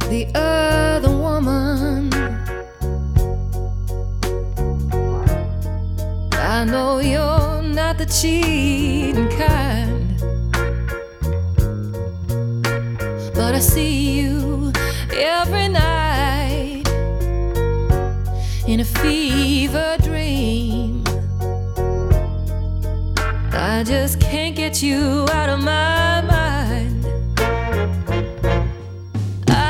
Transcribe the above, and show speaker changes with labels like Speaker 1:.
Speaker 1: the other woman. I know you're not the cheating kind, but I see you every night in a fever dream. I just can't get you out of my